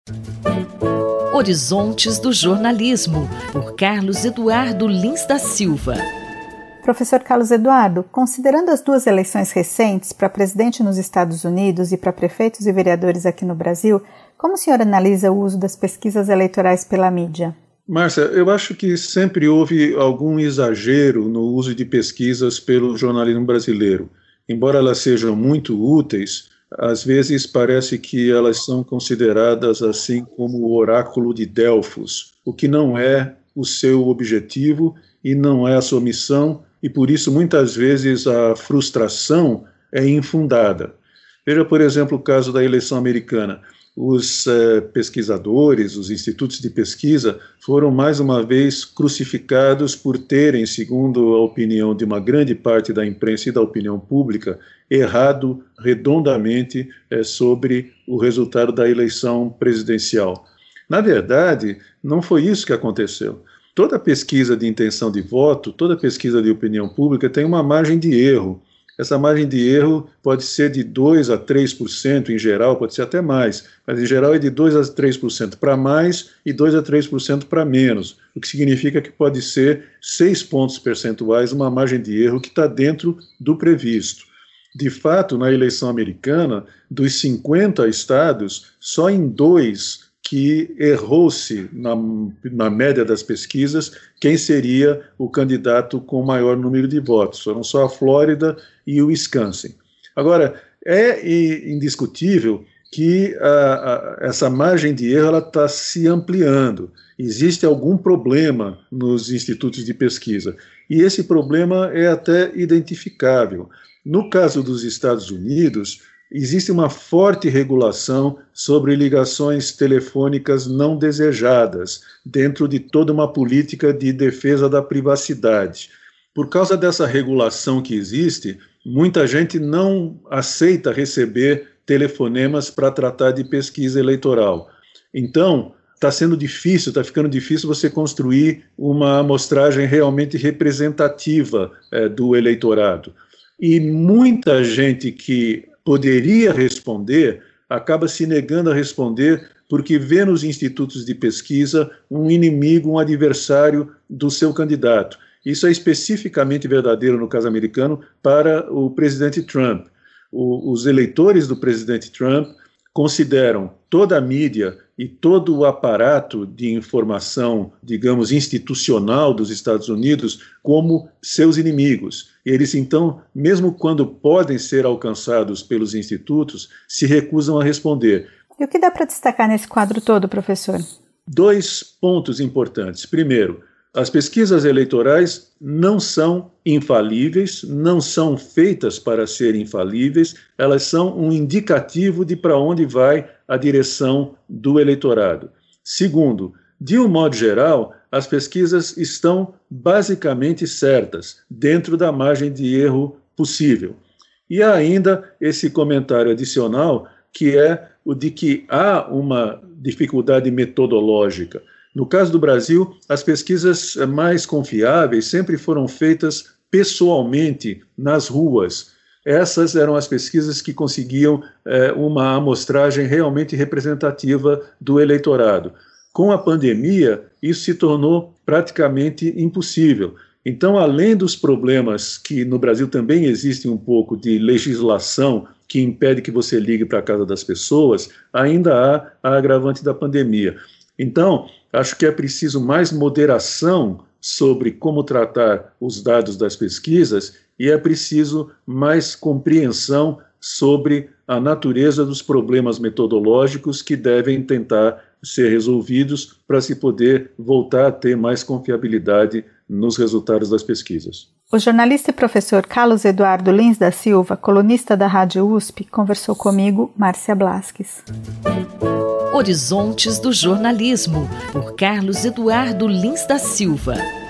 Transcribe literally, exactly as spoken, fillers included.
Horizontes do Jornalismo, por Carlos Eduardo Lins da Silva. Professor Carlos Eduardo, considerando as duas eleições recentes para presidente nos Estados Unidos e para prefeitos e vereadores aqui no Brasil, como o senhor analisa o uso das pesquisas eleitorais pela mídia? Márcia, eu acho que sempre houve algum exagero no uso de pesquisas pelo jornalismo brasileiro. Embora elas sejam muito úteis, às vezes parece que elas são consideradas assim como o oráculo de Delfos, o que não é o seu objetivo e não é a sua missão, e por isso muitas vezes a frustração é infundada. Veja, por exemplo, o caso da eleição americana. Os eh, pesquisadores, os institutos de pesquisa, foram mais uma vez crucificados por terem, segundo a opinião de uma grande parte da imprensa e da opinião pública, errado redondamente eh, sobre o resultado da eleição presidencial. Na verdade, não foi isso que aconteceu. Toda pesquisa de intenção de voto, toda pesquisa de opinião pública tem uma margem de erro. Essa margem de erro pode ser de dois a três por cento em geral, pode ser até mais, mas em geral é de dois a três por cento para mais e dois a três por cento para menos, o que significa que pode ser seis pontos percentuais uma margem de erro que está dentro do previsto. De fato, na eleição americana, dos cinquenta estados, só em dois que errou-se na, na média das pesquisas quem seria o candidato com maior número de votos. Foram só a Flórida e o Wisconsin. Agora, é indiscutível que a, a, essa margem de erro está se ampliando. Existe algum problema nos institutos de pesquisa, e esse problema é até identificável. No caso dos Estados Unidos, existe uma forte regulação sobre ligações telefônicas não desejadas, dentro de toda uma política de defesa da privacidade. Por causa dessa regulação que existe, muita gente não aceita receber telefonemas para tratar de pesquisa eleitoral. Então, está sendo difícil, está ficando difícil você construir uma amostragem realmente representativa é, do eleitorado. E muita gente que poderia responder, acaba se negando a responder porque vê nos institutos de pesquisa um inimigo, um adversário do seu candidato. Isso é especificamente verdadeiro no caso americano para o presidente Trump. O, os eleitores do presidente Trump consideram toda a mídia e todo o aparato de informação, digamos, institucional dos Estados Unidos como seus inimigos. Eles, então, mesmo quando podem ser alcançados pelos institutos, se recusam a responder. E o que dá para destacar nesse quadro todo, professor? Dois pontos importantes. Primeiro, as pesquisas eleitorais não são infalíveis, não são feitas para serem infalíveis, elas são um indicativo de para onde vai a direção do eleitorado. Segundo, de um modo geral, as pesquisas estão basicamente certas, dentro da margem de erro possível. E há ainda esse comentário adicional, que é o de que há uma dificuldade metodológica. No caso do Brasil, as pesquisas mais confiáveis sempre foram feitas pessoalmente, nas ruas. Essas eram as pesquisas que conseguiam é, uma amostragem realmente representativa do eleitorado. Com a pandemia, isso se tornou praticamente impossível. Então, além dos problemas que no Brasil também existem um pouco de legislação que impede que você ligue para a casa das pessoas, ainda há a agravante da pandemia. Então, acho que é preciso mais moderação sobre como tratar os dados das pesquisas e é preciso mais compreensão sobre a natureza dos problemas metodológicos que devem tentar ser resolvidos para se poder voltar a ter mais confiabilidade nos resultados das pesquisas. O jornalista e professor Carlos Eduardo Lins da Silva, colunista da Rádio U S P, conversou comigo, Márcia Blasques. Horizontes do Jornalismo, por Carlos Eduardo Lins da Silva.